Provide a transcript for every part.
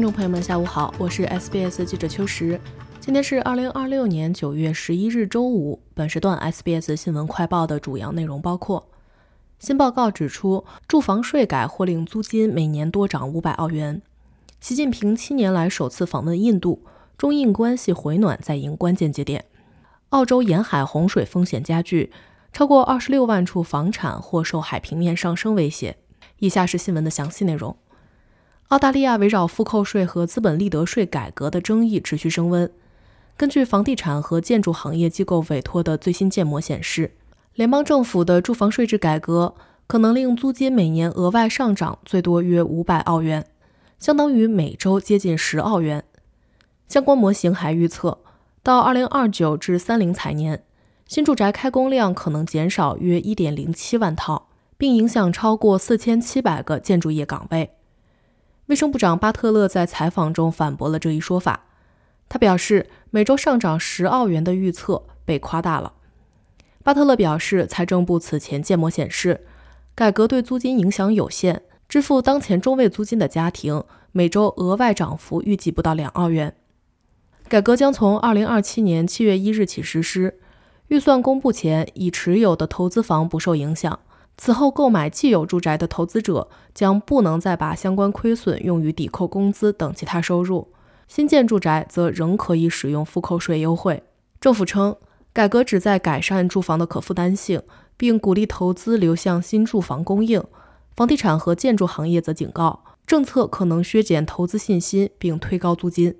众朋友们下午好，我是 SBS 记者秋实。今天是2026年9月11日周五，本时段 SBS 新闻快报的主要内容包括：新报告指出，住房税改或令租金每年多涨500澳元；习近平7年来首次访问印度，中印关系回暖在迎关键节点；澳洲沿海洪水风险加剧，超过26万处房产或受海平面上升威胁。以下是新闻的详细内容。澳大利亚围绕复扣税和资本利得税改革的争议持续升温。根据房地产和建筑行业机构委托的最新建模显示，联邦政府的住房税制改革可能令租金每年额外上涨最多约500澳元，相当于每周接近10澳元。相关模型还预测，到2029至30财年，新住宅开工量可能减少约 1.07 万套，并影响超过4700个建筑业岗位。卫生部长巴特勒在采访中反驳了这一说法，他表示每周上涨10澳元的预测被夸大了。巴特勒表示，财政部此前建模显示，改革对租金影响有限，支付当前中位租金的家庭每周额外涨幅预计不到2澳元。改革将从2027年7月1日起实施，预算公布前已持有的投资房不受影响，此后购买既有住宅的投资者将不能再把相关亏损用于抵扣工资等其他收入，新建住宅则仍可以使用复扣税优惠。政府称，改革旨在改善住房的可负担性，并鼓励投资流向新住房供应。房地产和建筑行业则警告，政策可能削减投资信心并推高租金。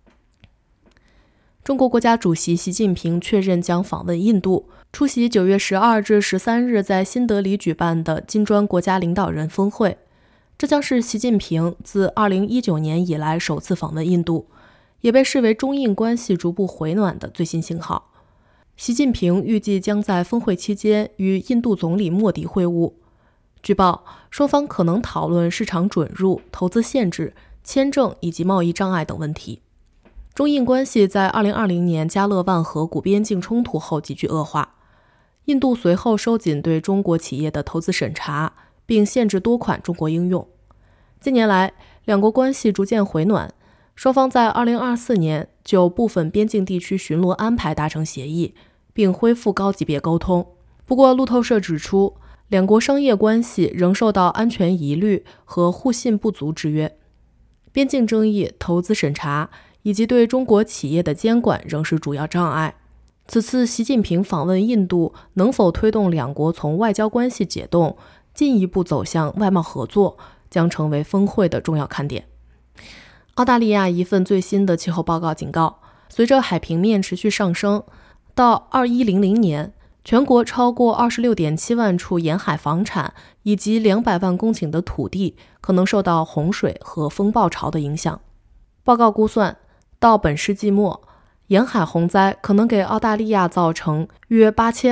中国国家主席习近平确认将访问印度，出席9月12至13日在新德里举办的金砖国家领导人峰会。这将是习近平自2019年以来首次访问印度，也被视为中印关系逐步回暖的最新信号。习近平预计将在峰会期间与印度总理莫迪会晤。据报，双方可能讨论市场准入、投资限制、签证以及贸易障碍等问题。中印关系在2020年加勒万河谷边境冲突后急剧恶化，印度随后收紧对中国企业的投资审查，并限制多款中国应用。近年来，两国关系逐渐回暖，双方在2024年就部分边境地区巡逻安排达成协议，并恢复高级别沟通。不过，路透社指出，两国商业关系仍受到安全疑虑和互信不足制约，边境争议、投资审查以及对中国企业的监管仍是主要障碍。此次习近平访问印度能否推动两国从外交关系解冻，进一步走向外贸合作，将成为峰会的重要看点。澳大利亚一份最新的气候报告警告，随着海平面持续上升，到2100年，全国超过 26.7 万处沿海房产以及200万公顷的土地可能受到洪水和风暴潮的影响。报告估算，到本世纪末，沿海洪灾可能给澳大利亚造成约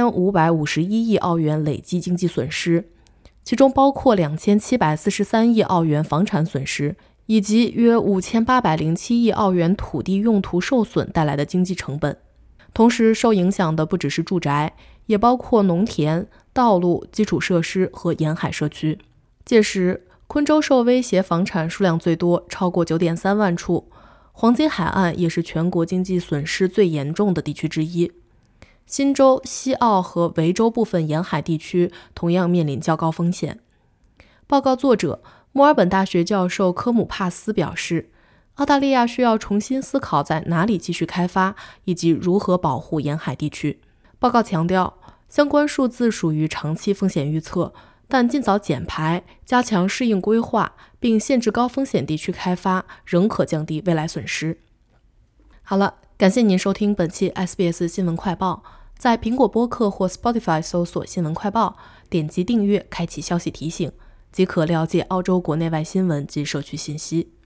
8551亿澳元累计经济损失，其中包括2743亿澳元房产损失，以及约5807亿澳元土地用途受损带来的经济成本。同时，受影响的不只是住宅，也包括农田、道路、基础设施和沿海社区。届时，昆州受威胁房产数量最多，超过 9.3 万处。黄金海岸也是全国经济损失最严重的地区之一。新州、西澳和维州部分沿海地区同样面临较高风险。报告作者、墨尔本大学教授科姆帕斯表示，澳大利亚需要重新思考在哪里继续开发，以及如何保护沿海地区。报告强调，相关数字属于长期风险预测，但尽早减排、加强适应规划，并限制高风险地区开发，仍可降低未来损失。好了，感谢您收听本期 SBS 新闻快报。在苹果播客或 Spotify 搜索新闻快报，点击订阅，开启消息提醒，即可了解澳洲国内外新闻及社区信息。